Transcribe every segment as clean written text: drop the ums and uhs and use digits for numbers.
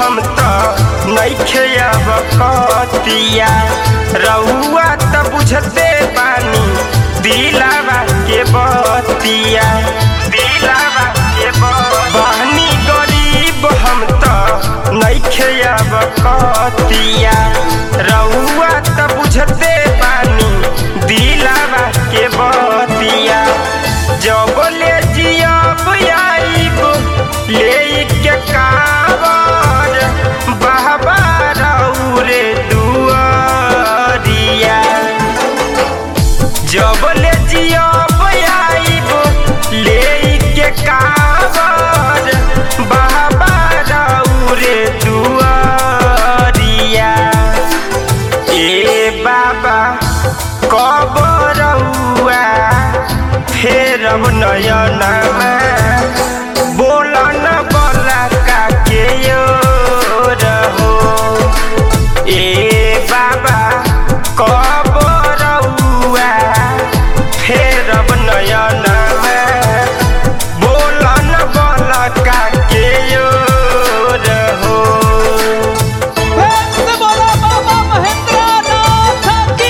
हम तो नइखे अब कतिया रउआ त बुझते बानी दिलावा के बतिया दिलावा के बहनी गरीब हम तो नइखे अब कतिया रउआ त बुझते बानी दिलावा के बतिया जब ले जियब आइब ले के काबर बहबा रउरे दुआरिया जब ले जियब आइब ले के काबर बहबा रउरे दुआरिया ए बाबा कब रउआ फेरब नयनमा बोला न बोला काके यो रहो ए बाबा कब रउआ फेरब नयनमा बोला न बोला काके यो रहो। बोला बाबा महेंद्रनाथ की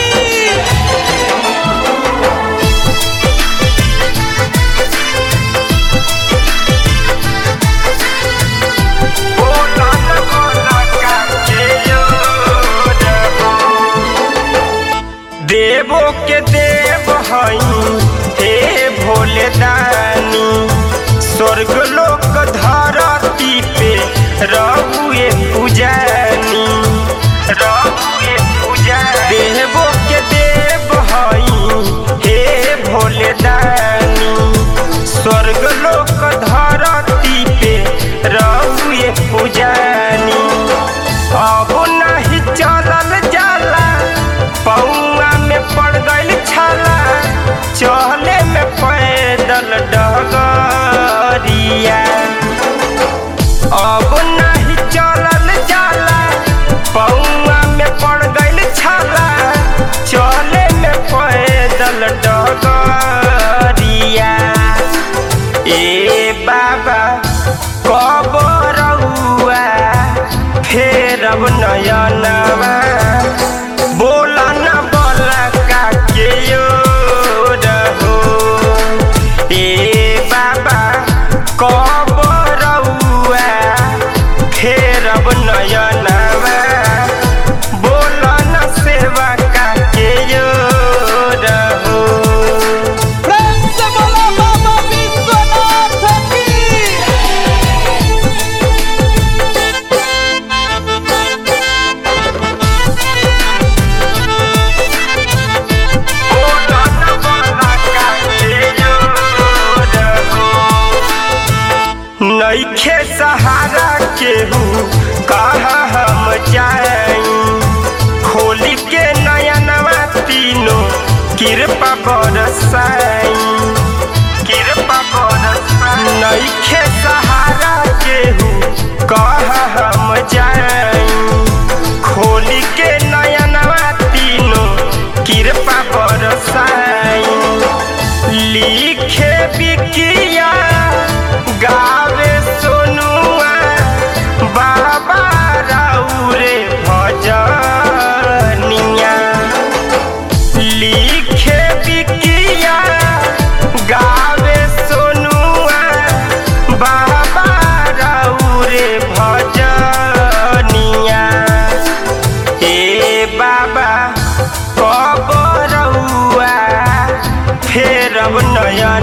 देवो के देव हई हे भोले दानी स्वर्ग लोक धरती पे रहुए पूजानी रहुए पूजानी देवो के देव हई हे भोले दानी स्वर्ग लोक धरती पे रहुए पूजानी अब नहीं चलल जाला पौआ में पड़ गइल छाला चले में पैदल डगरिया अब नहीं चलल जाला पौआ में पड़ गइल छाला चले में पैदल डगरिया ए बाबा कब रउआ फेरब नयनवा बोला न बोला काके यो रहो ए बाबा कब रउआ फेरब नयनवा बोला न सेवा काके यो रहो। प्रेम से बोला बाबा विश्वनाथ की बोला न बोला काके यो रहो नइखे सहारा केहू कहाँ हम जाई खोली के नयनवा तीनों कृपा बरसाई कृपा बरसाई नइखे सहारा केहू कहाँ हम जाई खोली के नयनवा तीनों कृपा बरसाई लिखे बिकिया गावे सोनुआ बाबा रउरे भजनिया लिखे बिकिया गावे सोनुआ बाबा रउरे भजनिया ए बाबा कब रउआ फेरब नया